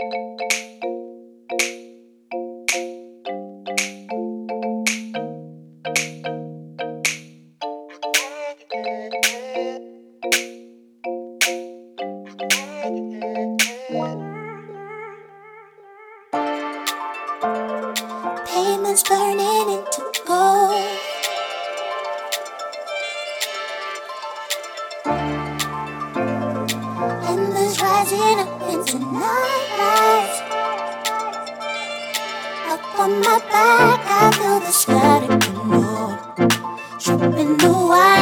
Pavement's burning into gold. Embers rising up into nightlights. Up on my back, I feel the static glow. Dripping the wine.